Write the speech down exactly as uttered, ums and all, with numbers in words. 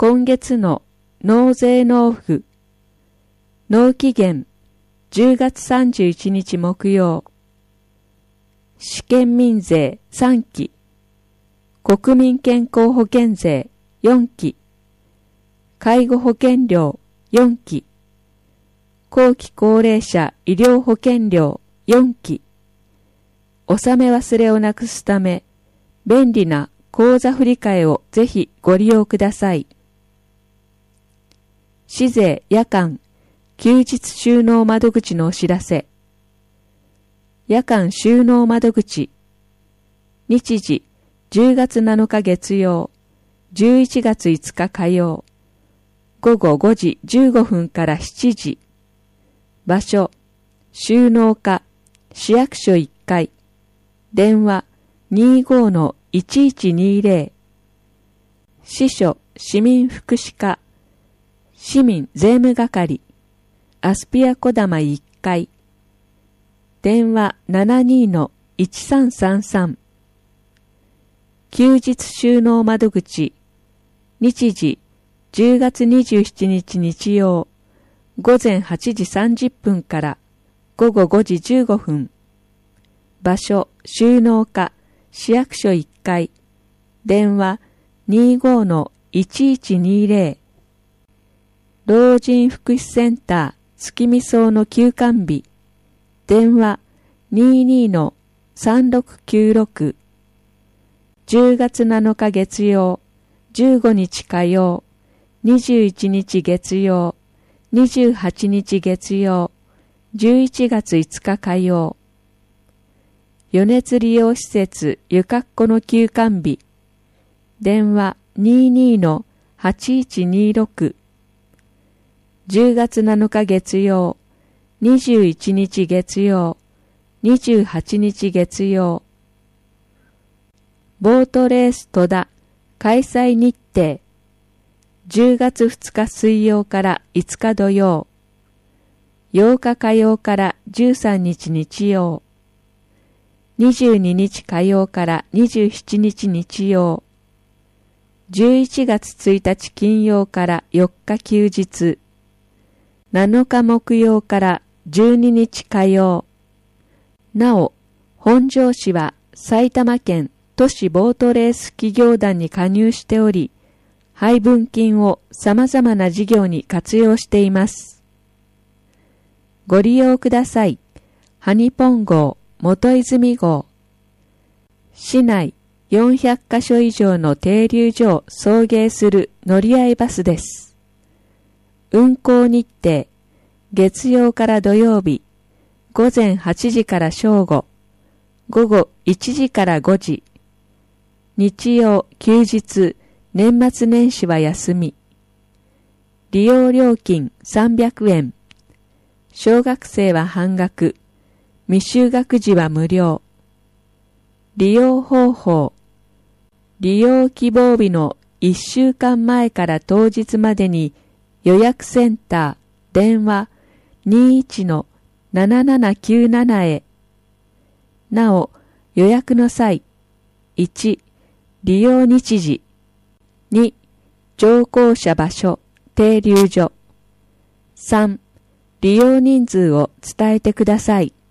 今月の納税納付、納期限じゅうがつさんじゅういちにち木曜、試験民税さんき、国民健康保険税よんき、介護保険料よんき、後期高齢者医療保険料よんき、納め忘れをなくすため、便利な口座振替をぜひご利用ください。市税夜間休日収納窓口のお知らせ。夜間収納窓口。日時じゅうがつなのか月曜、じゅういちがついつか火曜。午後ごじじゅうごふんからしちじ。場所、収納課、市役所いっかい。電話 にじゅうごのいちいちにじゅう。支所市民福祉課、市民税務係、アスピアこだまいっかい。電話 ななじゅうにのいちさんさんさん。休日収納窓口。日時じゅうがつにじゅうしちにち日曜、午前はちじさんじゅっぷんから午後ごじじゅうごふん。場所、収納課、市役所いっかい。電話 にじゅうごのいちいちにじゅう。老人福祉センター月見荘の休館日。電話 にじゅうにのさんろくきゅうろく。じゅうがつなのか月曜、じゅうごにち火曜、にじゅういちにち月曜、にじゅうはちにち月曜、じゅういちがついつか火曜。余熱利用施設ゆかっこの休館日。電話 にじゅうにのはちいちにろく。じゅうがつなのか月曜、にじゅういちにち月曜、にじゅうはちにち月曜。ボートレース戸田開催日程。じゅうがつふつか水曜からいつか土曜。ようか火曜からじゅうさんにち日曜。にじゅうににち火曜からにじゅうしちにち日曜。じゅういちがつついたち金曜からよっか休日。なのか木曜からじゅうににち火曜。なお、本庄市は埼玉県都市ボートレース企業団に加入しており、配分金を様々な事業に活用しています。ご利用ください。ハニポン号、元泉号。市内よんひゃっかしょ以上の停留所を送迎する乗り合いバスです。運行日程、月曜から土曜日、午前はちじから正午、午後いちじからごじ、日曜、休日、年末年始は休み。利用料金さんびゃくえん。小学生は半額。未就学児は無料。利用方法。利用希望日のいっしゅうかんまえから当日までに予約センター、電話 にじゅういちのななななきゅうなな へ。なお、予約の際、いち、利用日時、に、乗降者場所、停留所、さん、利用人数を伝えてください。